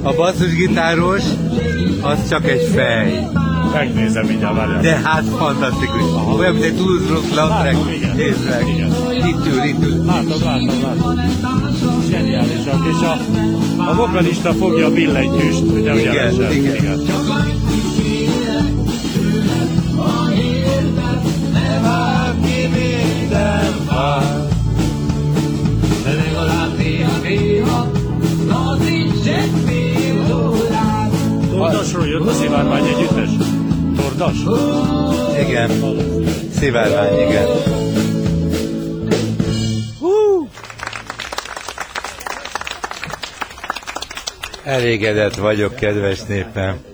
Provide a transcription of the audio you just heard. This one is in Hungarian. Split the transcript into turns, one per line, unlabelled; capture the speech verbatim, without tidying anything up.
A basszusgitáros az csak egy fej.
Megnézem mindjárt, várjál.
De hát fantasztikus. Olyan, mint egy Toulouse Rock Lautrec. Nézd meg. Itt ül, itt ül.
Látom, látom, látom. Zseniálisak. És a, a vokalista fogja a billentyűst, ugye ugyanesen.
Igen, igen.
Tordasról jött a Szivárvány együttes? Tordas?
Igen. Szivárvány, igen. Hú! Elégedett vagyok, kedves népem.